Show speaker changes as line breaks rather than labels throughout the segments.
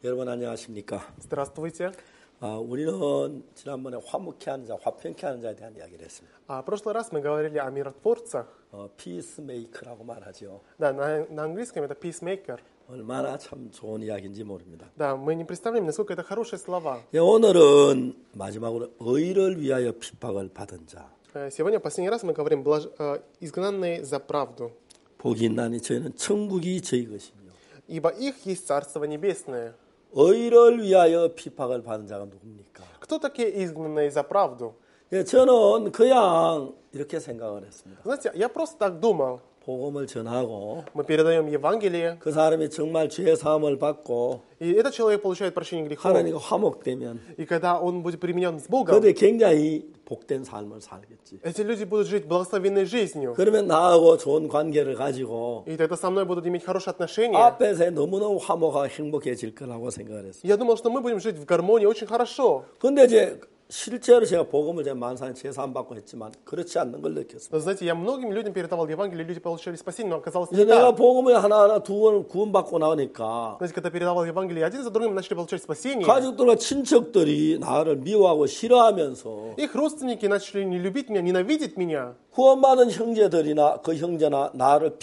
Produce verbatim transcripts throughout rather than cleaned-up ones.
여러분 안녕하십니까?
Здравствуйте.
아, 우리는 지난번에 화목케 하는 자, 화평케 하는 자에 대한 이야기를 했습니다.
А, в прошлый раз мы говорили о миротворцах.
어, 피스메이커라고 말하죠.
Да, на, на английском это peacemaker.
얼마나 참 좋은 이야기인지 모릅니다.
Да, мы не представляем, насколько это хорошие слова.
예, 오늘은 마지막으로 의를 위하여 핍박을 받은 자.
Э, Сегодня, последний раз, мы говорим блаж... э, изгнанные за правду.
복이 있나니 저희는 천국이 저희 것이며.
Ибо их есть Царство Небесное.
의를 위하여 핍박을 받은 자가 누굽니까?
Кто такие изгнанные за правду?
예, 저는 그냥 이렇게 생각을 했습니다.
Знаете, я просто так думал.
복음을 전하고
Мы передаем Евангелие,
그 사람이 정말 죄 사함을 받고
и этот человек получает прощение грехов.
하나님과 화목되면
И когда он будет применен с Богом,
그들이 굉장히 복된 삶을 살겠지.
эти люди будут жить благословенной жизнью.
그러면 나하고 좋은 관계를 가지고
И тогда со мной будут иметь хорошие отношения.
앞에서 너무너무 화목하고 행복해질 거라고 생각을 했어요.
Я думал, что мы будем жить в гармонии очень хорошо.
근데 이제 실제로 제가 복음을 제가 만사에 제사함 받고 했지만 그렇지 않는 걸 느꼈습니다.
Но, знаете, я многим людям передавал Евангелие, люди получали спасение, но оказалось не
이제 내가
так.
복음을 하나하나 두 번 구원받고 나오니까
Знаете, когда передавал Евангелие, один за другим начали получать спасение.
가족들과 친척들이 나를 미워하고 싫어하면서
Их родственники начали не любить меня, ненавидеть меня.
구원받은 형제들이나 그 형제나 나를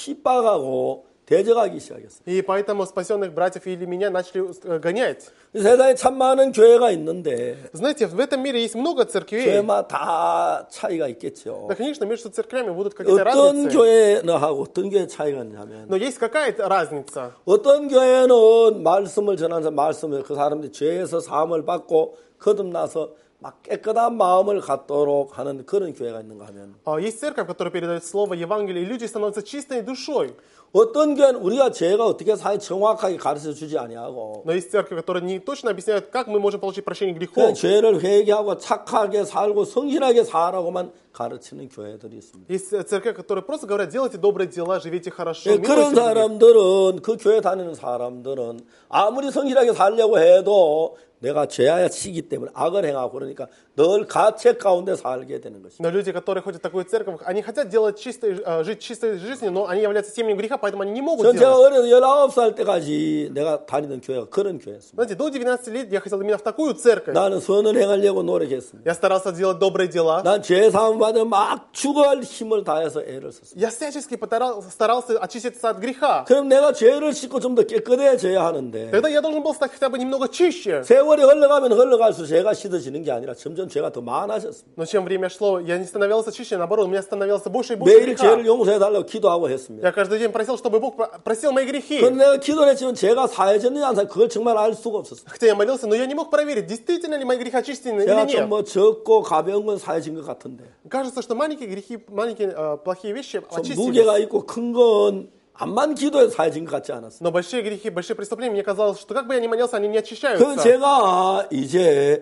핍박하고 대적하기 시작했어요.
И поэтому спасенных братьев или меня начали э, гонять.
세상에 참 많은 교회가 있는데
Знаете, в этом мире есть много церквей.
교회마다 다 차이가 있겠죠.
Да, конечно, между церквями будут какие-то
어떤
разницы.
교회는 하고 어떤 교회 차이가 있냐면
Но есть какая-то разница.
어떤 교회는 말씀을 전하면서 말씀을 그 사람들이 죄에서 사함을 받고 거듭나서 막 깨끗한 마음을 갖도록 하는 그런 교회가 있는가 하면
А есть церковь, которая передает слово Евангелие, и люди становятся чистой душой.
어떤 교회는 우리가 죄가 어떻게 사는지 정확하게 가르쳐 주지 아니하고
Но есть церковь, которая не точно объясняет, как мы можем получить прощение
그냥
грехов.
죄를 회개하고 착하게 살고 성실하게 살라고만 가르치는 교회들이 있습니다.
Есть церковь, которые просто говорят, делайте добрые дела, живите хорошо.
예, 그런
милостивы.
사람들은 그 교회 다니는 사람들은 아무리 성실하게 살려고 해도 내가 죄야 치기 때문에 악을 행하고 그러니까 늘 가책 가운데 살게 되는 것입니다.
Но люди, которые ходят в такую церковь, они хотят делать чистой, э, жить чистой жизнью, но они являются семенем греха, поэтому они не могут
전 제가
делать.
어려서 열아홉 살 때까지 내가 다니던 교회가 그런 교회였습니다.
Знаете, до девятнадцати лет я хотел именно в такую церковь.
나는 선을 행하려고 노력했습니다.
Я старался делать добрые дела.
난 죄 사함 받으면 막 죽어갈 힘을 다해서 애를 썼습니다.
Я всячески постарал- старался очиститься от греха.
그럼 내가 죄를 씻고 좀 더 깨끗해져야 하는데
Тогда я должен был стать хотя бы немного чище.
세월이 흘러가면 흘러갈수록 죄가 씻어지는 게 아니라 점점 죄가 더 많아졌습니다.
Но чем время шло, я не становился чище, наоборот, у меня становился больше и больше
매일
греха.
죄를 용서해달라고 기도하고 했습니다.
Я каждый день просил, чтобы Бог про- простил мои грехи.
그런데 내가 기도를 했지만 죄가 사해졌느냐 안 사해졌느냐 그걸 정말 알 수가 없었어요.
Хотя я молился, но я не мог проверить, действительно ли мои грехи очищены или
제가
нет.
좀 뭐 적고 가벼운 건 사해진 것 같은데
Кажется, что маленькие грехи, маленькие э, плохие вещи
좀
очистились.
무게가 있고 큰 건 암만 기도해서 사해진 것 같지 않았어요.
Но большие грехи, большие преступления, мне казалось, что как бы я ни молился, они не
그래서
очищаются.
제가 이제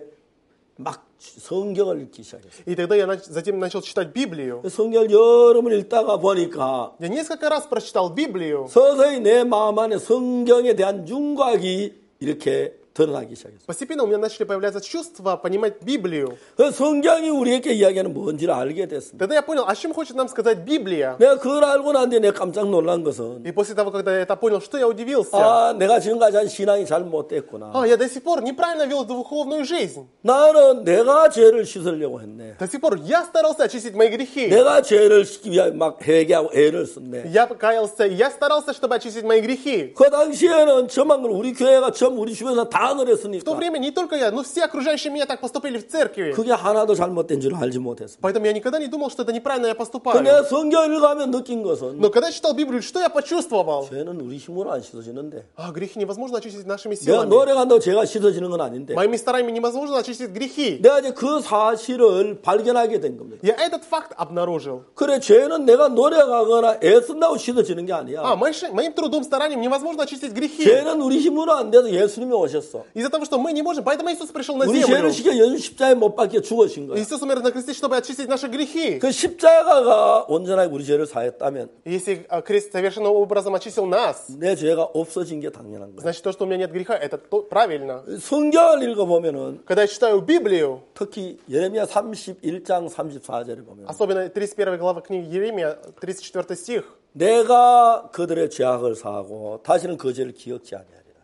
막 성경을 읽기 시작했어요.
И тогда я нач- затем начал читать Библию.
성경을 여러 번 읽다가 보니까
Я несколько раз прочитал Библию.
서서히 내 마음 안에 성경에 대한 윤곽이 이렇게 드러나기 시작했어요.
Постепенно у меня начали появляться чувства понимать Библию.
그 성경이 우리에게 이야기하는 뭔지를 알게 됐습니다.
Тогда я понял, о чем хочет нам сказать Библия.
내가 그걸 알고 난 뒤에 내가 깜짝 놀란 것은
И после того, когда я это понял, что я удивился.
아, 내가 지금까지 한 신앙이 잘못됐구나.
А, я до сих пор неправильно вел духовную жизнь.
나는 내가 죄를 씻으려고 했네.
До сих пор я старался очистить мои грехи.
내가 죄를 씻기 위해 막 회개하고 애를 썼네.
Я покаялся, и я старался, чтобы очистить мои грехи.
그 당시에는 저만 그렇고 우리 교회가 전 우리 주변에서 다
В то
그랬으니까
время не только я, но все окружающие меня так поступили в церкви.
그게 하나도 잘못된 줄 알지 못했습니다.
Поэтому я никогда не думал, что это неправильно я
그
поступаю.
내가 성경을 읽으면 느낀 것은
Но когда я читал Библию, что я почувствовал?
죄는 우리 힘으로 안 씻어지는데
А, грехи невозможно очистить нашими
내가
силами.
노력한다고 죄가 씻어지는 건 아닌데
Моими стараниями невозможно очистить грехи.
내가 이제 그 사실을 발견하게 된 겁니다.
Я этот факт обнаружил.
그래 죄는 내가 노력하거나 애쓴다고 씻어지는 게 아니야.
А, моим- моим трудом, старанием невозможно очистить грехи.
죄는 우리 힘으로 안 돼서 예수님이 오셨어.
Из-за того, что мы не можем. Поэтому Иисус пришел на
우리
землю.
죄를 시켜 연수 십자가에 못 박혀 죽으신 거야.
Иисус умер на кресте, чтобы очистить наши грехи.
그 십자가가 온전하게 우리 죄를 사했다면
Если а, крест совершенным образом очистил нас,
내 죄가 없어진 게 당연한 거야.
значит, то, что у меня нет греха, это то- правильно.
성경을 읽어보면은
Когда я читаю Библию,
특히 예레미야 삼십일 장 삼십사 절을 보면
особенно тридцать первая глава книги Еремия, тридцать четвёртый стих,
내가 그들의 죄악을 사하고 다시는 그 죄를 기억지 아니하리라.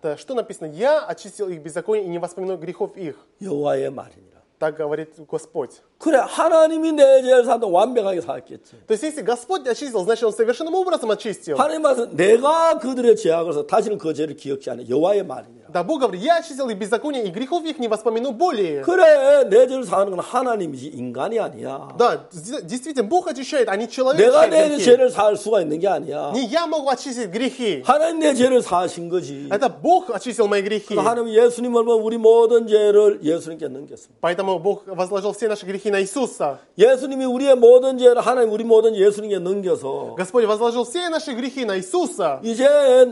то что написано? Я очистил их беззаконие и не воспоминаю грехов их.
여호와의 말이니라.
Так говорит Господь.
그래 하나님이 내 죄를 사도 완벽하게 사했겠지.
То есть, если Господь очистил, значит, Он совершенным образом очистил.
하나님 말씀 내가 그들의 죄악을 해서 다시는 그 죄를 기억지 않아. 여호와의 말이니라.
Да, Бог говорит, я очистил их беззаконие, и грехов их не воспомяну более.
그래 내 죄를 사하는 건 하나님이지 인간이 아니야.
Да, действительно, Бог очищает, а не человек
내가
очищает
내
грехи.
죄를 사할 수가 있는 게 아니야.
Не я могу очистить грехи.
하나님 내 죄를 사하신 거지.
Это Бог очистил мои грехи.
하나님 예수님을 보면 우리 모든 죄를 예수님께 넘겼습니다.
Поэтому Бог возложил все наши грехи на Иисуса.
예수님이 우리의 모든 죄를 하나님 우리 모든 예수님께 넘겨서
Господь возложил все наши грехи на Иисуса.
이제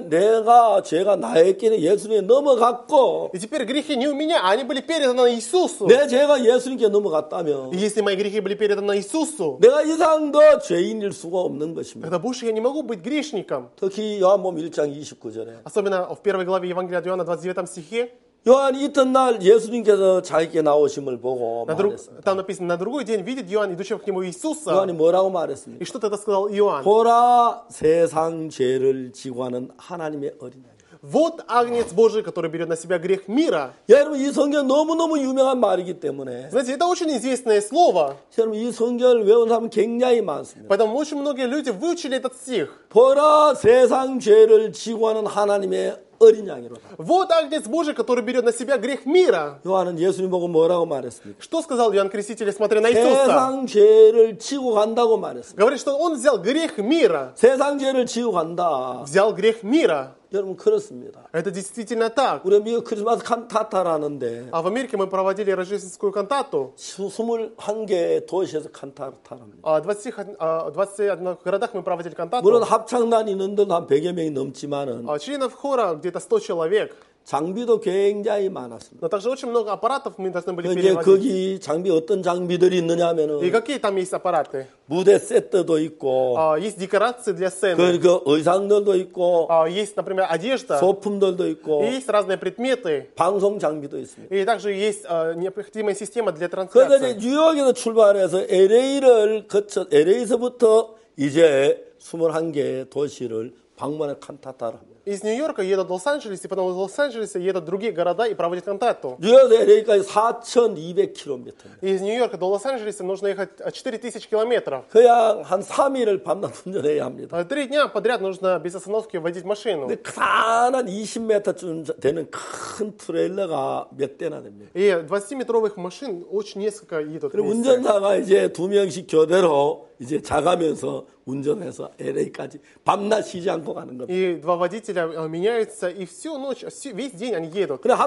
내가 죄가 나에게는 예수님에 넘어갔고
И теперь грехи не у меня, а они были переданы Иисусу.
내 죄가 예수님께 넘어갔다면
И если мои грехи были переданы Иисусу,
내가 이상 더 죄인일 수가 없는 것입니다.
тогда больше я не могу быть грешником.
특히 요한복음 일 장 이십구 절에
Особенно в первой главе Евангелия от Иоанна, двадцать девятом стихе.
요한이 이튿날 예수님께서 자기께 나오심을 보고
На друг-
말했습니다.
Там написано, на другой день видит Иоанн, идущего к нему Иисуса.
요한이 뭐라고 말했습니까?
И что тогда сказал Иоанн?
보라 세상 죄를 지고 하는 하나님의 어린 양.
Вот агнец Божий, который берет на себя грех мира.
여러분 이 성경 너무너무 유명한 말이기 때문에
Знаете, это очень известное слово.
여러분 이 성경을 외운 사람 굉장히 많습니다.
Поэтому очень многие люди выучили этот стих.
보라 세상 죄를 지고 하는 하나님의 어린 양이로다.
Вот агнец Божий, который берет на себя грех мира.
요한은 예수님 보고 뭐라고 말했습니까?
Что сказал Иоанн Креститель, смотря на Иисуса?
세상 죄를 지고 간다고 말했습니다.
Говорит, что он взял грех мира.
세상 죄를 지고 간다.
Взял грех мира.
여러분 그렇습니다.
Это действительно так.
우리 미국 크리스마스 칸타타라는데
А в Америке мы проводили рождественскую кантату.
이십일 개의 도시에서 칸타타랍니다.
А в двадцати, а, в двадцати одних городах мы проводили кантату.
물론 합창단 인원들도 한 백여 명이 넘지만은
А членов хора где-то сто человек.
장비도 굉장히 많았습니다.
Но также очень много аппаратов мы должны были
이제
перевозить.
거기 장비 어떤 장비들이
И
있느냐면은
какие там есть аппараты?
무대 세트도 있고
А, есть декорации для
그,
сцены.
그 의상들도 있고
А, есть, например, одежда.
소품들도 있고
И есть разные предметы.
방송 장비도 있습니다.
И также есть а, необходимая система для
그래서
трансляции.
이제 뉴욕에서 출발해서 엘에이를 거쳐 엘에이서부터 이제 이십일 개의 도시를 방문해 칸타타를 합니다.
Из Нью-Йорка едут в Лос-Анджелес, и потом из Лос-Анджелеса едут в другие города и проводят кантату.
뉴욕에서 엘에이까지 사천이백 킬로미터입니다.
И из Нью-Йорка до Лос-Анджелеса нужно ехать четыре тысячи километров.
그냥 한 삼 일을 밤낮 운전해야 합니다.
А Три дня подряд нужно без остановки водить машину.
근데 크다란 이십 미터쯤 되는 큰 트레일러가 몇 대나 됩니다.
И двадцатиметровых машин очень несколько едут
그리고
вместе.
운전사가 이제 두 명씩 교대로 이제 자가면서 운전해서 엘에이까지 밤낮 쉬지 않고 가는 겁니다.
И два водителя э, меняются, и всю ночь, всю- весь день они едут.
그래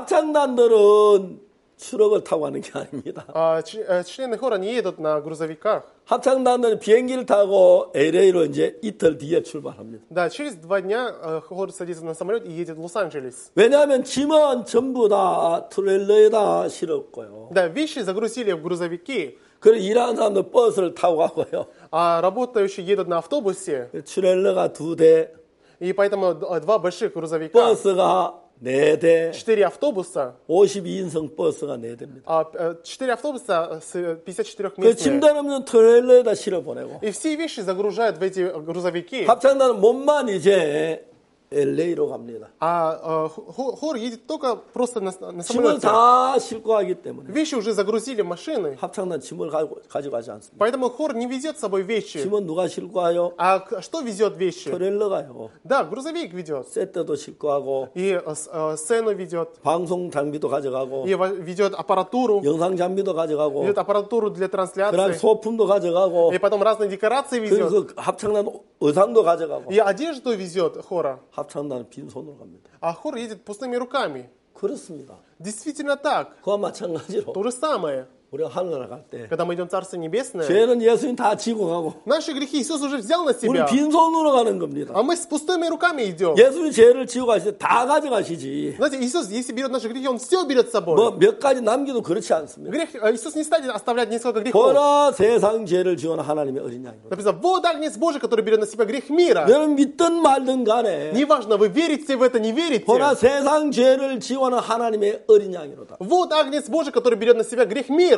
합창단들은 트럭을 타고 가는 게 아닙니다.
А ч- э, члены хора не едут на грузовиках.
합창단들은 비행기를 타고 엘에이로 이제 이틀 뒤에 출발합니다.
Да, через два дня э, хор садится на самолет и едет в Лос-Анджелес.
왜냐하면 짐은 전부 다 트레일러에다 실었고요.
Да, вещи загрузили в грузовики,
그래 일하는 사람들 버스를 타고 가고요.
а работающие едут на автобусе.
트레일러가 두 대,
И поэтому э, два больших грузовика,
버스가 네 대,
четыре автобуса,
오십이 인승 버스가 네 대입니다.
а э, четыре автобуса с э, пятьдесят четыре
그
местными.
짐들 없는 트레일러에다 실어 보내고
И все вещи загружают в эти э, грузовики.
합창단은 몸만 이제 엘에이로 갑니다.
А э, хо- хор едет только просто на, на
짐을
самолете.
다 싣고 가기 때문에
Вещи уже загрузили в машины.
합창단 짐을 가지고, 가져가지 않습니다.
Поэтому хор не везет с собой вещи.
짐은 누가 싣고 가요?
А к- что везет вещи?
트레일러가요.
Да, грузовик ведет.
세트도 싣고 가고
И э, с- э, сцену ведет.
방송 장비도 가져가고
И во- ведет аппаратуру.
영상 장비도 가져가고
Ведет аппаратуру для
그다음
трансляции.
소품도 가져가고
И потом разные декорации
그리고
везет.
그 합창단 의상도 가져가고
И одежду везет хора.
합창단은 빈손으로 갑니다.
А хор едет пустыми руками.
그렇습니다.
Действительно так.
그와 마찬가지로
То же самое.
우리가 하늘나라 갈 때
Когда мы идем в Царство Небесное,
죄는 예수님 다 지고 가고
наши грехи Иисус уже взял на
우리
себя.
빈손으로 가는 겁니다.
А мы с пустыми руками идем.
예수님 죄를 지고 가실 때 다 가져가시지.
Знаете, Иисус, если берет наши грехи, Он все берет с собой.
뭐 몇 가지 남기도 그렇지 않습니다.
Грех, э, Иисус не станет оставлять несколько грехов.
보라 세상 죄를 지원한 하나님의 어린 양이로.
Написано, вот агнец Божий, который берет на себя грех мира.
여러분 믿든 말든 간에
Неважно, вы верите в это, не верите.
보라 세상 죄를 지원한 하나님의 어린 양이로다.
Вот агнец Божий, который берет на себя грех мира.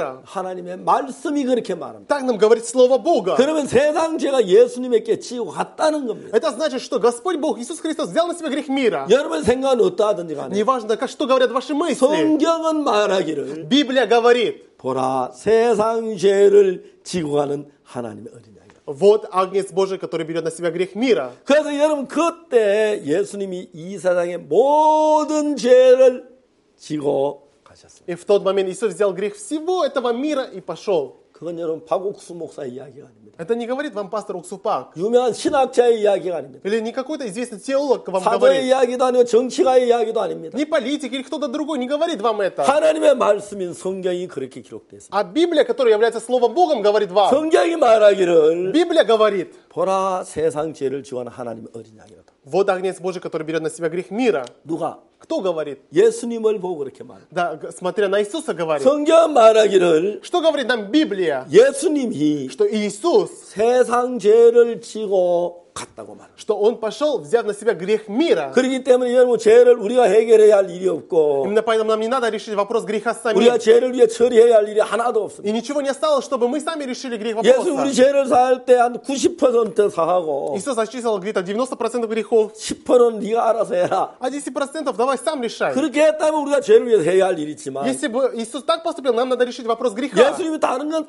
мира.
하나님의 말씀이 그렇게 말합니다.
Так нам говорит Слово Бога.
그러면 세상 죄가 예수님에게 지고 갔다는 겁니다.
Это значит, что Господь Бог, Иисус Христос, взял на себя грех мира.
여러분 생각은 어떠하든지 간에
Неважно, как, что говорят ваши мысли.
성경은 말하기를
Библия говорит,
보라 세상 죄를 지고 가는 하나님의 어린 양이다.
вот Агнец Божий, который берет на себя грех мира.
그래서 여러분 그때 예수님이 이 세상의 모든 죄를 지고 가셨습니다.
И в тот момент Иисус взял грех всего этого мира и пошел.
그건 여러분 박옥수 목사 이야기가 아닙니다.
Это не говорит вам пастор Уксупак.
유명한 신학자의 이야기가 아닙니다.
Или не какой-то известный теолог вам
사도의
говорит.
이야기도 아니고 정치가의 이야기도 아닙니다.
Не политик или кто-то другой не говорит вам это.
하나님의 말씀인 성경이 그렇게 기록되어 있습니다.
А Библия, которая является Словом Богом, говорит вам.
성경이 말하기를
Библия говорит,
보라 세상 죄를 지원하는 하나님의 어린 양이로다.
вот Агнец Божий, который берет на себя грех мира.
누가?
Кто говорит?
예수님을 보고 그렇게 말합니다.
Да, г- смотря на Иисуса говорит.
성경 말하기를
Что говорит нам Библия?
예수님이
Что Иисус,
세상 죄를 지고 갔다고 말합니다.
что Он пошел, взяв на себя грех мира.
그렇기 때문에 여러분 죄를 우리가 해결해야 할 일이 없고
Именно поэтому нам не надо решить вопрос греха
우리가
самим.
죄를 위해 처리해야 할 일이 하나도 없습니다.
И ничего не осталось, чтобы мы сами решили грех
예수 우리
вопроса.
죄를 사할 때 한 구십 퍼센트 사하고
Иисус очистил где-то девяносто процентов грехов,
십 퍼센트는 네가 알아서 해라.
а десять процентов давай сам решай.
그렇게 했다면 우리가 죄를 위해서 해야 할 일이 있지만
Если бы Иисус так поступил, нам надо решить вопрос греха.
예수님이 다른 건 다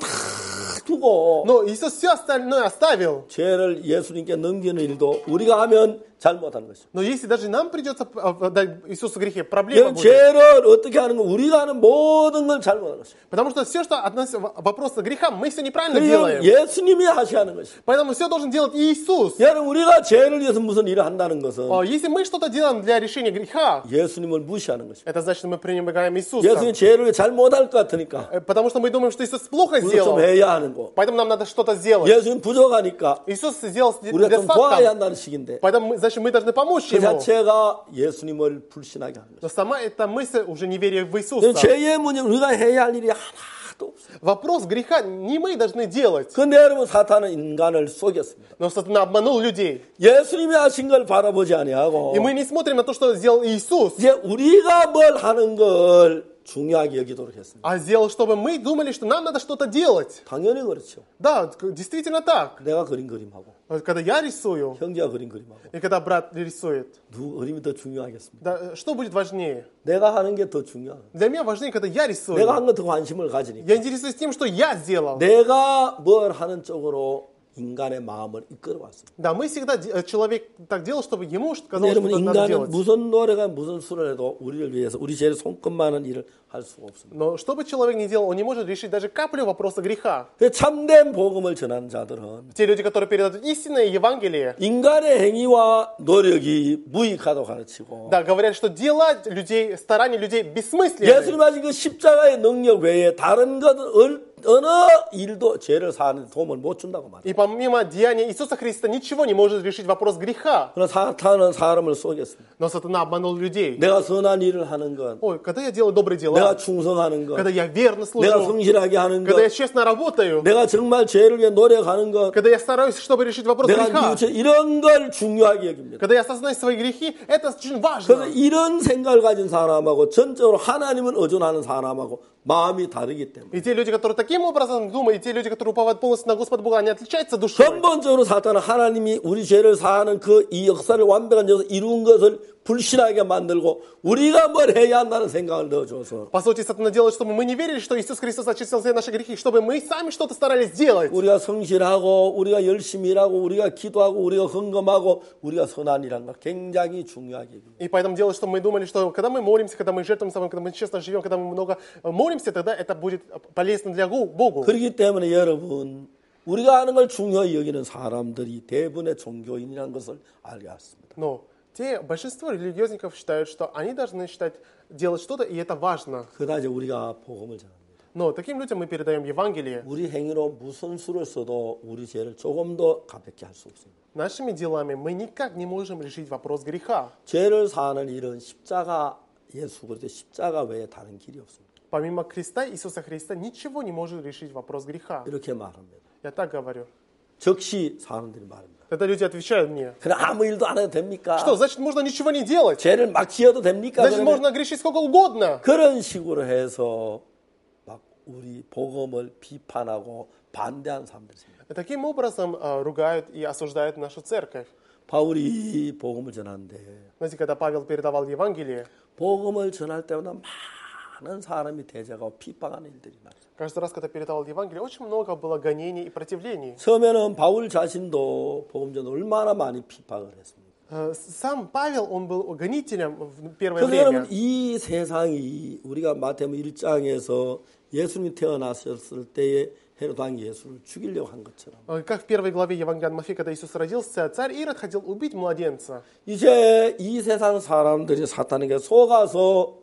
두고
Но Иисус все остальное оставил.
죄를 예수님께 넘기는 일도 우리가 하면 잘못하는 것입니다.
Но если даже нам придется э, дать Иисусу грехи, проблема
여러분
будет.
죄를 어떻게 하는 거 우리가 하는 모든 걸 잘못하는 것입니다.
Потому что все, что относится к вопросу греха, мы все неправильно
그리고
делаем.
예수님이 하셔야 하는 것입니다.
Поэтому все должен делать Иисус.
여러분 우리가 죄를 위해서 무슨 일을 한다는 것은
А Если мы что-то делаем для решения греха,
예수님을 무시하는 것입니다.
это значит, что мы пренебрегаем Иисуса.
예수님 죄를 위해 잘못할 것 같으니까
Э, Потому что мы думаем, что Иисус плохо
우리가 좀
сделал.
해야 하는 거.
Поэтому нам надо что-то сделать.
예수님 부족하니까
Иисус сделал с
우리가 좀 도와야
недостатком.
한다는 식인데
Поэтому, мы- значит, мы должны помочь
그
Ему.
자체가 예수님을 불신하게 하는
Но
것입니다.
сама эта мысль уже не верит в
그럼
Иисуса.
죄의 문제 우리가 해야 할 일이 하나도 없어요.
Вопрос греха не мы должны делать.
그런데 여러분 사탄은 인간을 속였습니다.
Но Сатана обманул людей.
예수님이 하신 걸 바라보지 아니하고
И мы не смотрим на то, что сделал Иисус,
이제 우리가 뭘 하는 걸 중요하게 여기도록 했습니다.
а сделал, чтобы мы думали, что нам надо что-то делать.
당연히 그렇죠.
Да, к- действительно так.
내가 그린 그림하고
Когда я рисую,
형제가 그린 그림하고
и когда брат рисует,
누구 그림이 더 중요하겠습니까?
да, что будет важнее?
내가 하는 게 더 중요한.
Для меня важнее, когда я рисую.
내가 한 거 더 관심을 가지니까.
Я интересуюсь тем, что я сделал.
내가 뭘 하는 쪽으로 인간의 마음을 이끌어 왔습니다.
Да, мы всегда, де- э, человек так делал, чтобы ему что- казалось,
여러분
что надо
인간은
делать.
무슨 노래가 무슨 수를 해도 우리를 위해서 우리 죄를 손끝만한 일을 할 수가 없습니다.
Но что бы человек ни делал, он не может решить даже каплю вопроса греха.
그 참된 복음을 전하는 자들은
Те люди, которые передают истинное Евангелие,
인간의 행위와 노력이 무익하다고 가르치고
да, говорят, что дела людей, старания людей бессмысленны.
예수님 하신 그 십자가의 능력 외에 다른 것은 얼- 어느 일도 죄를 사하는 데 도움을 못 준다고 말합니다.
И помимо деяния Иисуса Христа ничего не может решить вопрос греха.
그러나 사탄은 사람을 속였습니다.
Но сатана обманул людей.
내가 선한 일을 하는 것,
Ой, когда я делаю добрые
내가
дела,
충성하는 것,
когда я верно
내가
служу,
성실하게 하는
когда я
것,
честно работаю,
내가 정말 죄를 위해 노력하는 것,
когда я стараюсь, чтобы решить вопрос
내가
греха,
뉘우쳐 이런 걸 중요하게 여깁니다.
когда я осознаю свои грехи, это очень
그래서
важно.
이런 생각을 가진 사람하고 전적으로 하나님을 의존하는 사람하고 마음이 다르기 때문에
И те люди, которые таким образом думают, и те люди, которые уповают полностью на Господа Бога, они отличаются душой.
근본적으로 사탄은 하나님이 우리 죄를 사하는 그 이 역사를 완벽한 역사 이룬 것을 불신하게 만들고 우리가 뭘 해야 한다는 생각을 넣어줘서
По сути, сатана делает, чтобы мы не верили, что Иисус Христос очистил все наши грехи, чтобы мы сами что-то старались сделать.
우리가 성실하고 우리가 열심히 일하고 우리가 기도하고 우리가 헌금하고 우리가 선한 일한 걸 굉장히 중요하게 여깁니다.
И поэтому делает, что мы думали, что когда мы молимся, когда мы жертвуем собой, когда мы честно живем, когда мы много молимся, тогда это будет полезно для Гу- Богу.
그렇기 때문에 여러분 우리가 하는 걸 중요히 여기는 사람들이 대부분의 종교인이라는 것을 알게 했습니다.
Но те, большинство религиозников считают, что они должны считать, делать что-то, и это важно.
그다지 우리가 복음을 전합니다.
Но таким людям мы передаем Евангелие.
우리 행위로 무슨 수를 써도 우리 죄를 조금 더 가볍게 할 수 없습니다.
Нашими делами мы никак не можем решить вопрос греха.
죄를 사하는 일은 십자가 예수 그리스도 십자가 외에 다른 길이 없습니다.
Помимо креста Иисуса Христа ничего не может решить вопрос греха.
이렇게 말합니다.
Я так говорю.
즉시 사람들이 말합니다.
Тогда люди отвечают мне,
그냥 아무 일도 안 해도 됩니까?
что, значит, можно ничего не делать?
죄를 막 지어도 됩니까?
Значит,
그러면
можно грешить сколько угодно.
그런 식으로 해서 막 우리 복음을 비판하고 반대한 사람들입니다.
Таким образом э, ругают и осуждают нашу церковь.
바울이 복음을 전하는데
Знаете, когда Павел передавал Евангелие,
복음을 전할 때마다 많은 사람이 대적하고 핍박하는 일들이 많아요.
каждый раз, когда передавал Евангелие, очень много было гонений и противлений.
처음에는 바울 자신도 복음 전 얼마나 많이 핍박을 했습니다.
Э, Сам Павел, он был гонителем в первое
그래서
время.
여러분 이 세상이 우리가 마태복음 일 장에서 예수님이 태어나셨을 때에 헤롯 왕이 예수를 죽이려고 한 것처럼
Э, Как в первой главе Евангелия от Матфея, когда Иисус родился, царь Ирод хотел убить младенца.
이제 이 세상 사람들이 사탄에게 속아서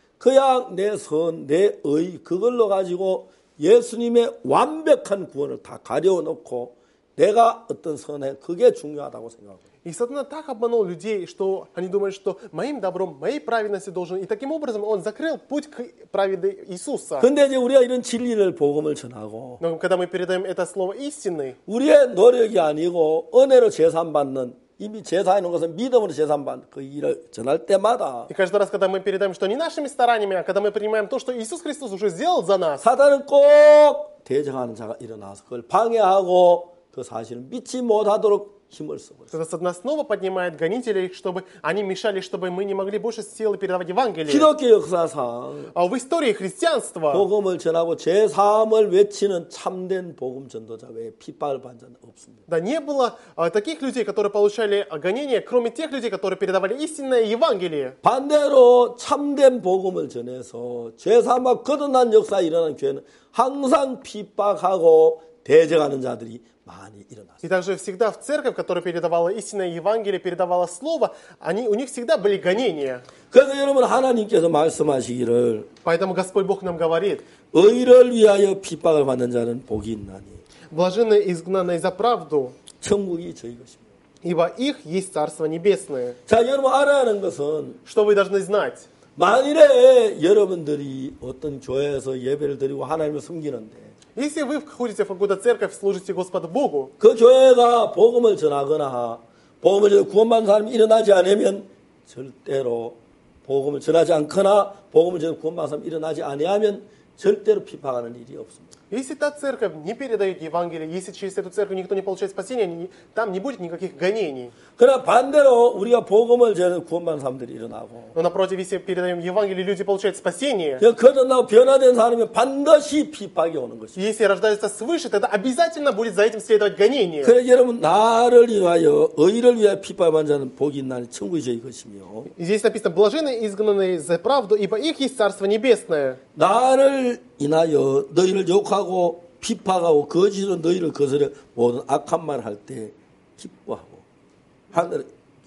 그냥 내 선, 내 의 그걸로 가지고 예수님의 완벽한 구원을 다 가려놓고 내가 어떤 선행 그게 중요하다고 생각합니다.
И Сатана так обманул людей, что они думают, что моим добром, моей праведностью должен. И таким образом он закрыл путь к праведности Иисуса.
근데 이제 우리가 이런 진리를 복음을 전하고
Но когда мы передаем это слово истины,
우리의 노력이 아니고 은혜로 제산받는 이미 제사해 놓은 것은 믿음으로 제산받는 그 일을 전할 때마다
и каждый раз, когда мы передаем, что не нашими стараниями, а когда мы принимаем то, что Иисус Христос уже сделал за нас,
사단은 꼭 대적하는 자가 일어나서 그걸 방해하고 그 사실을 믿지 못하도록 힘을 쓰고 있어요.
тогда Сатана снова поднимает гонителей, чтобы они мешали, чтобы мы не могли больше силы передавать Евангелие.
기독교 역사상
А в истории христианства
복음을 전하고 제사함을 외치는 참된 복음 전도자 외에 핍박을 받은 자는 없습니다.
да, не было а, таких людей, которые получали а, гонения, кроме тех людей, которые передавали истинное Евангелие.
반대로 참된 복음을 전해서 제사함과 거듭난 역사에 일어나는 교회는 항상 핍박하고 대적하는 자들이 많이 일어났어요.
И также всегда в церковь, которая передавала истинное Евангелие, передавала Слово, они, у них всегда были гонения.
그래서 여러분 하나님께서 말씀하시기를
Поэтому Господь Бог нам говорит,
의를 위하여 핍박을 받는 자는 복이 있나니
блаженны изгнанные за правду,
천국이 저희 것입니다.
ибо их есть Царство Небесное.
자, 여러분 알아야 하는 것은
Что вы должны знать?
만일에 여러분들이 어떤 교회에서 예배를 드리고 하나님을 섬기는데
Если вы входите в какую-то церковь, служите Господу Богу,
그 교회가 복음을 전하거나 복음을 전해 구원받는 사람이 일어나지 않으면 절대로 복음을 전하지 않거나 복음을 전해 구원받는 사람이 일어나지 아니하면 절대로 핍박하는 일이 없습니다.
если та церковь не передает Евангелие, если через эту церковь никто не получает спасения, не- там не будет никаких гонений.
그러나 반대로 우리가 복음을 전해 구원받는 사람들이 일어나고
Но напротив, если передаем Евангелие, люди получают спасение.
거듭나고 변화된 사람이 반드시 핍박이 오는 것입니다.
Если рождаются свыше, тогда обязательно будет за этим следовать гонение.
그래서 여러분 나를 위하여 의를 위하여 핍박받는 자는 복이 있나니 천국이 저희 것이며
И здесь написано, блаженные изгнанные за правду, ибо их есть Царство Небесное.
나를 인하여 너희를 욕하고 비판하고 거짓으로 너희를 거스려 모든 악한 말 할 때 기뻐하고 하늘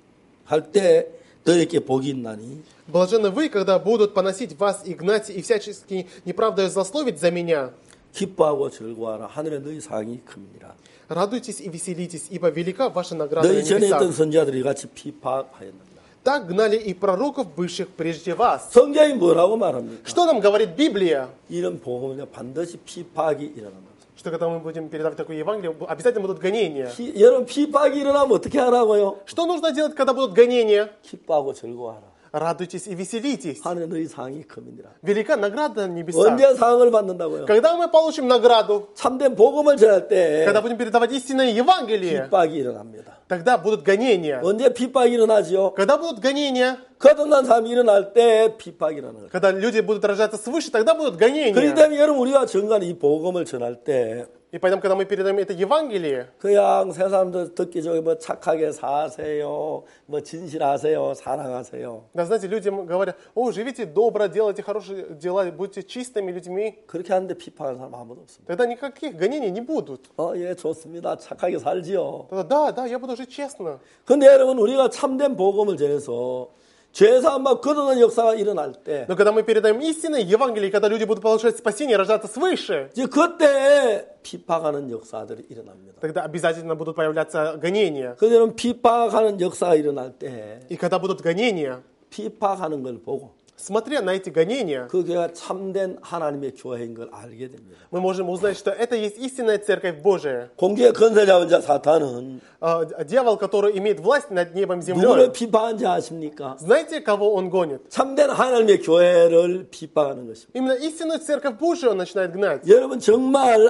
할 때 너희에게 복이 있나니
Блаженны вы, когда будут поносить вас и гнать, и всячески неправдою злословить за меня.
기뻐하고 즐거워하라 하늘에 너희 상이 큽니다.
Радуйтесь и веселитесь, ибо велика ваша награда на
너희 전에 있던
небесах.
선지자들이 같이 비판하였느니라.
Так гнали и пророков бывших прежде вас.
성경이 뭐라고 말합니까?
Что нам говорит Библия?
이런 복음은 반드시 비판이 일어난다.
Что когда мы будем передавать такое Евангелие, обязательно будут гонения.
피- 여러분 비판이 일어나면 어떻게 하라고요?
Что нужно делать, когда будут гонения?
기뻐하고 즐거워하라.
Радуйтесь и веселитесь.
하늘에 너희 상이 큽니다.
Велика награда на небесах.
언제 상을 받는다고요?
Когда мы получим награду?
참된 복음을 전할 때
Когда будем передавать истинное Евангелие,
핍박이 일어납니다.
тогда будут гонения.
언제 핍박이 일어나지요?
Когда будут гонения?
거듭난 사람이 일어날 때 핍박이 일어나요.
Когда люди будут рождаться свыше, тогда будут
그렇기
гонения.
때문에 여러분 우리가 정말 이 복음을 전할 때
И поэтому, когда мы передаем это Евангелие,
그냥 세 사람들 듣기 좋게 뭐 착하게 사세요, 뭐 진실하세요, 사랑하세요.
да, знаете, людям говорят, о, живите добро, делайте хорошие дела, будьте чистыми людьми,
그렇게 하는데 핍박하는 사람 아무도 없습니다.
тогда никаких гонений не будут.
어, 예, 좋습니다. 착하게 살지요.
Тогда, да, да, я буду жить честно.
근데 여러분 우리가 참된 복음을 전해서 죄사함과 거듭난 역사가 일어날 때
Но когда мы передаем истинное Евангелие, когда люди будут получать спасение, рождаться свыше,
이제 그때 핍박하는 역사들이 일어납니다.
тогда обязательно будут появляться гонения.
그래서 여러분 핍박하는 역사가 일어날 때
И когда будут гонения,
핍박하는 걸 보고
Смотря на эти гонения,
그 교회가 참된 하나님의 교회인 걸 알게 됩니다.
мы можем узнать, что это есть истинная церковь Божия.
공기의 건세 잡은 자 사탄은
А, Дьявол, который имеет власть над небом и
누구를
землей,
비판하는지 아십니까?
знаете, кого он гонит?
참된 하나님의 교회를 비판하는 것입니다.
Именно истинную церковь Божию он начинает гнать.
여러분 정말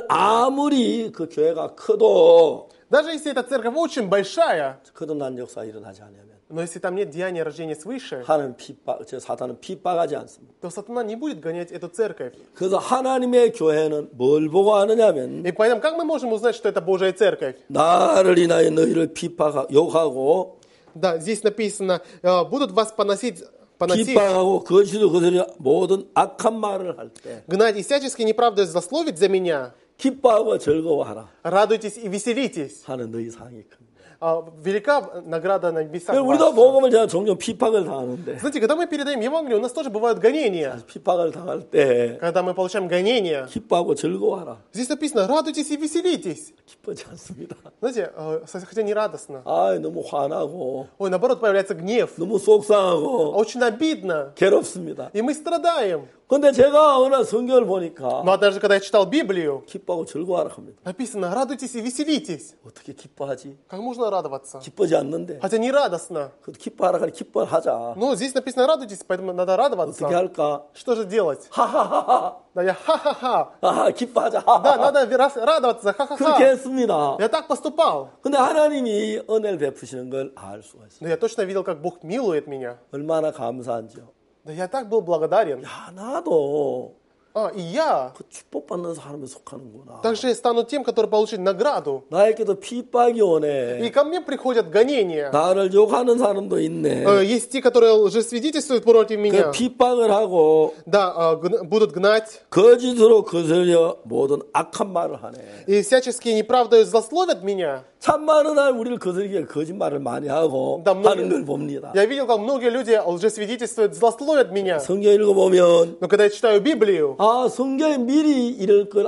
아무리 그 교회가 커도
Даже если эта церковь очень большая,
거듭난 역사가 일어나지 않으면
но если там нет деяния рождения свыше,
하나님 핍박, 저 사탄은 핍박하지 않습니다.
то сатана не будет гонять эту церковь.
그래서 하나님의 교회는 뭘 보고 하느냐면
И поэтому как мы можем узнать, что это Божья церковь?
나를 인하여 너희를 핍박하고 욕하고
Да, здесь написано, э, будут вас поносить, поносить,
핍박하고 거짓으로 그들이 모든 악한 말을 할 때
гнать и всячески неправдой злословить за меня.
기뻐하고 즐거워하라
Радуйтесь и веселитесь.
하는 너희 상이 큽니다.
А, велика награда на небесах
우리도
ваша.
복음을 제가 종종 핍박을 당하는데
Знаете, когда мы передаем Евангелие, у нас тоже бывают гонения.
핍박을 당할 때
Когда мы получаем гонения,
기뻐하고 즐거워하라.
здесь написано, радуйтесь и веселитесь.
기쁘지 않습니다.
Знаете, э, хотя не радостно.
아, 너무 화나고
Ой, наоборот, появляется гнев.
너무 속상하고
Очень обидно.
괴롭습니다.
И мы страдаем.
근데 제가 어느 성경을 보니까
Но однажды, когда я читал Библию,
기뻐하고 즐거워하라 합니다.
написано, радуйтесь и веселитесь.
어떻게 기뻐하지?
Как можно радоваться?
기쁘지 않는데.
Хотя не радостно.
그래도 기뻐하라 하니 기뻐를 하자.
Но здесь написано, радуйтесь, поэтому надо
어떻게
радоваться.
할까?
Что же делать?
하하하하.
Да, я ха-ха-ха.
아, 기뻐하자.
Да,
하하하.
надо раз- радоваться,
그렇게
ха-ха-ха.
했습니다.
Я так поступал.
근데 하나님이 은혜를 베푸시는 걸 알 수가 있어요.
Но я точно видел, как Бог милует меня.
얼마나 감사한지요.
Да я так был благодарен.
야, 나도
А, и я
그 축복받는 사람에 속하는구나.
также стану тем, который получит награду.
나에게도 핍박이
И
오네.
ко мне приходят гонения.
나를 욕하는 사람도 있네.
Э, Есть те, которые лжесвидетельствуют против
그
меня.
핍박을 하고
Да, а, гн- будут гнать.
거짓으로 거슬려 모든 악한 말을 하네.
И всячески неправдою злословят меня.
참 많은 날 우리를 거슬리게 거짓말을 많이 하고
Да, многие-
하는 걸 봅니다.
Я видел, как многие люди лжесвидетельствуют, злословят меня.
성경 읽어보면
Но когда я читаю Библию,
아 성경에 미리 이럴 걸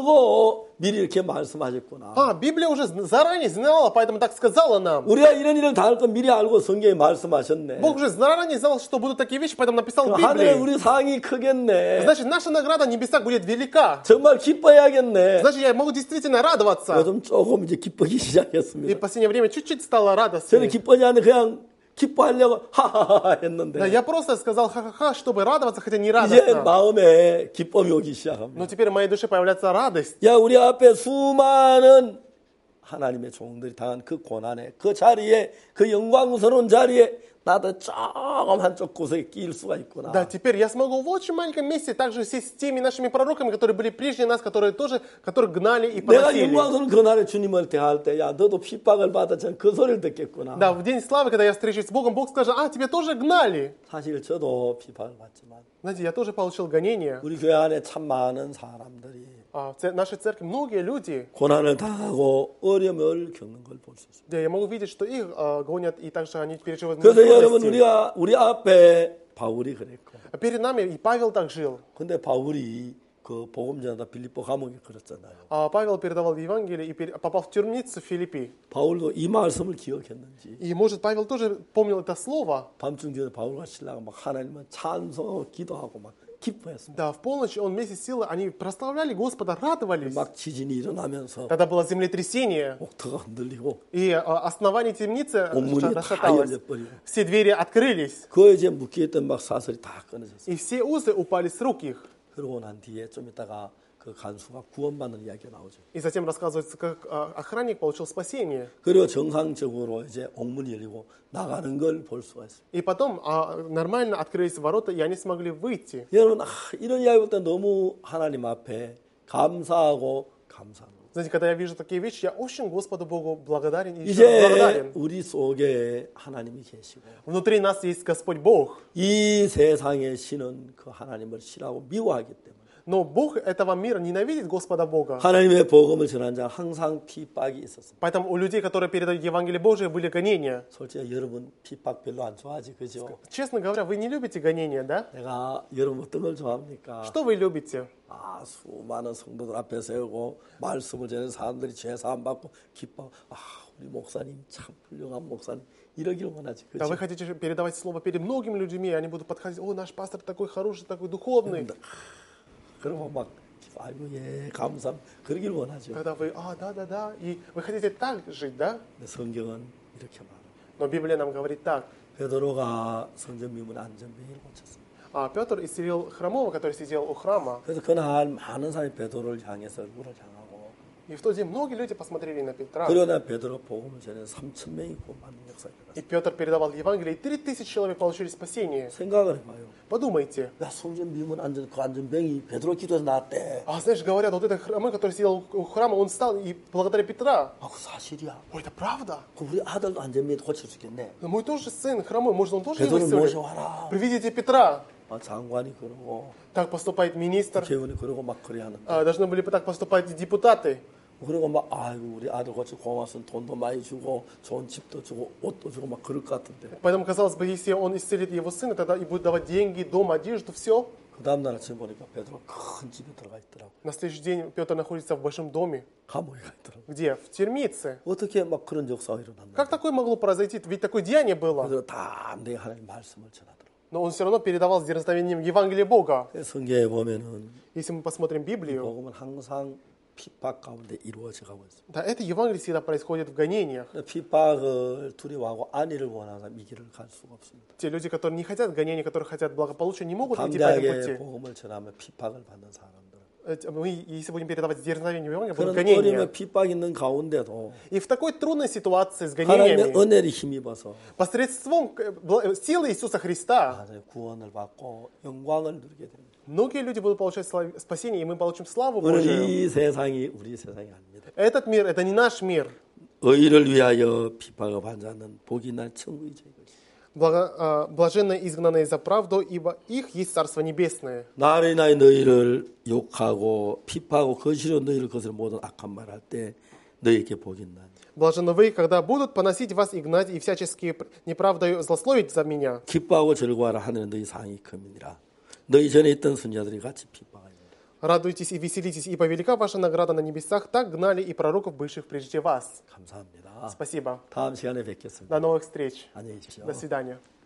알고 미리 이렇게 말씀하셨구나.
а, Библия уже зн- заранее знала, поэтому так сказала нам.
우리가 이런 일을 당할 건 미리 알고 성경에 말씀하셨네.
Бог уже заранее знал, что будут такие вещи, поэтому написал в
하늘에
Библии.
우리 상이 크겠네.
Значит, наша награда в небесах будет велика.
정말 기뻐해야겠네.
Значит, я могу действительно радоваться.
요즘 조금 이제 기쁘기
И
시작했습니다.
в последнее время чуть-чуть стало
저는
радостнее.
기뻐하지 않는데 그냥 기뻐하려고 하하하
Да,
했는데
я просто сказал ха-ха-ха, чтобы радоваться, хотя не
이제
радостно.
마음에 기쁨이 오기 시작합니다.
Но теперь в моей душе появляется радость.
야, 우리 앞에 수많은 하나님의 종들이 당한 그 고난에, 그 자리에, 그 영광스러운 자리에 나도 조금 한쪽 구석에 끼일 수가 있구나.
Да, теперь я смогу в очень маленьком месте также сесть с теми нашими пророками, которые были прежде нас, которые тоже, которых гнали и
내가
поносили.
영광스러운 그 날에 주님을 대할 때, 야, 너도 핍박을 받아. 전 그 소리를 듣겠구나.
Да, в день славы, когда я встречусь с Богом, Бог скажет, а, тебя тоже гнали.
사실 저도 핍박을 받지만,
Знаете, я тоже получил гонения.
우리 교회 안에 참 많은 사람들이
А в це- нашей церкви многие люди,
고난을 당하고 어려움을 겪는 걸 볼 수 있습니다.
да, я могу видеть, что их а, гонят, и также они переживают
그래서 여러분,
трудности.
우리가, 우리 앞에 바울이 그랬고,
А перед нами и Павел так жил.
근데 바울이 그 복음 전하다 빌립보 감옥에 그랬잖아요.
А Павел передавал Евангелие и пере- попал в темницу в Филиппи.
바울도 이 말씀을 기억했는지
И, может, Павел тоже помнил это слово.
밤중 뒤에 바울과 신라가 막 하나님을 찬송하고 기도하고 막 기뻐했습니다.
Да, в полночь он вместе с силой, они прославляли Господа, радовались.
막 지진이 일어나면서
Тогда было землетрясение,
옥터가 흔들리고
и а, основание темницы
문이 다
расшаталось.
열려버리고
Все двери открылись,
그에 이제 묶여있던 막 사슬이 다 끊어졌어요.
и все узы упали с рук их.
그러고 난 뒤에 좀 있다가 그 간수가 구원받는 이야기가 나오죠.
И затем рассказывается, как а, охранник получил спасение.
그리고 정상적으로 이제 옥문이 열리고 나가는 걸 볼 수가 있습니다.
И потом а, нормально открылись ворота, и они смогли выйти.
여러분, 아, 이런 이야기 볼 때 너무 하나님 앞에 감사하고 감사합니다.
Знаете, когда я вижу такие вещи, я очень Господу Богу благодарен и еще раз
이제
благодарен.
우리 속에 하나님이 계시고
Внутри нас есть Господь Бог.
이 세상의 신은 그 하나님을 싫어하고 미워하기 때문에
Но Бог этого мира ненавидит Господа Бога.
하나님의 복음을 전한 자 항상 핍박이 있었습니다.
Поэтому у людей, которые передают Евангелие Божие, были гонения.
솔직히 여러분 핍박 별로 안 좋아하지, 그죠?
Честно говоря, вы не любите гонения, да?
내가 여러분 어떤 걸 좋아합니까?
Что вы любите?
아, 수많은 성도들 앞에 세우고 말씀을 전하는 사람들이 죄 사함 받고 기뻐. 아, 우리 목사님 참 훌륭한 목사님. 이러기를 원하지,
Да, вы
그죠?
хотите передавать слово перед многими людьми, и они будут подходить, о, наш пастор такой хороший, такой духовный.
그러고 막 아이고 예 감사 그러기를 원하죠.
Когда вы, а, да, да, да, и вы хотите так жить, да?
근데 성경은 이렇게 말합니다.
Но Библия нам говорит так.
베드로가 성전 미문 안전병을 고쳤습니다.
А Петр исцелил хромого, который сидел у храма.
그래서 그날 많은 사람이 베드로를 향해서 얼굴을 향하고
И в тот день многие люди посмотрели на Петра.
그러나 베드로 복음을 전해 삼천 명이 구원받는 역사가
И
일어났어요.
Петр передавал Евангелие, и три тысячи человек получили спасение.
생각을 해봐요.
Подумайте.
야 성전 미문 안전 그 안전병이 베드로 기도에서 나왔대.
А знаешь, говорят, вот этот хромой, который сидел у храма, он встал и благодаря Петра.
아, 그 사실이야.
Ой, это правда?
그 우리 아들도 안전병 고칠 수 있겠네.
Но мой тоже сын хромой, может, он тоже его
베드로를
исцелит?
모셔와라.
Приведите Петра.
아, 장관이 그러고
Так поступает министр.
국회의원이 그러고 막 그래 하는데.
А, Должны были бы так поступать и депутаты.
그리고 막 아이고 우리 아들 고치 고마웠으면 돈도 많이 주고 좋은 집도 주고 옷도 주고 막 그럴 것 같은데.
Поэтому, казалось бы, если он исцелит его сына, тогда и будет давать деньги, дом, одежду, все.
그 다음날 아침 보니까 베드로 큰 집에 들어가 있더라고.
На следующий день Петр находится в большом доме.
감옥에 가 있더라고.
Где? В темнице.
어떻게 막 그런 역사가 일어났나?
Как такое могло произойти? Ведь такое деяние было.
그래서 다 내 하나님 말씀을 전하더라고.
Но он все равно передавал с дерзновением Евангелие Бога.
성경에 보면은
Если мы посмотрим Библию,
복음은 항상 핍박 가운데 이루어져 가고 있습니다.
да, это Евангелие всегда происходит в гонениях.
핍박을 두려워하고 안위를 원하는 사람 이 길을 갈 수가 없습니다.
Те люди, которые не хотят гонений, которые хотят благополучия, не могут идти по этому
담대하게
пути.
복음을 전하면 핍박을 받는 사람들.
Эти- Мы, если будем передавать с дерзновением Евангелие,
그런
будут гонения.
어려움에 핍박 있는 가운데도
И в такой трудной ситуации с
하나님의
гонениями,
은혜를 힘입어서
посредством э, бла- силы Иисуса Христа,
맞아요. 구원을 받고 영광을 누리게 됩니다.
многие люди будут получать слав- спасение, и мы получим славу
오늘
Божию.
이 세상이 우리 세상이 아닙니다.
Этот мир, это не наш мир.
의를 위하여 핍박을 받는 자는 복이 날 천국이 저희가 있습니다.
Благо- а, блаженные изгнанные за правду, ибо их есть Царство Небесное.
나를 인하여 너희를 욕하고 핍박하고 거시로 너희를 거스려 모든 악한 말할 때 너희에게 복이 있나니.
Блаженны вы, когда будут поносить вас и гнать, и всячески пр- неправдою злословить за меня.
기뻐하고 즐거워하라 하늘은 너희 상이 큼이니라. 너희 전에 있던 선자들이 같이 핍박하니라.
Радуйтесь и веселитесь, ибо велика ваша награда на небесах, так гнали и пророков, бывших прежде вас.
감사합니다.
Спасибо.
다음 시간에 뵙겠습니다.
До новых встреч.
안녕히 계십시오.
До свидания.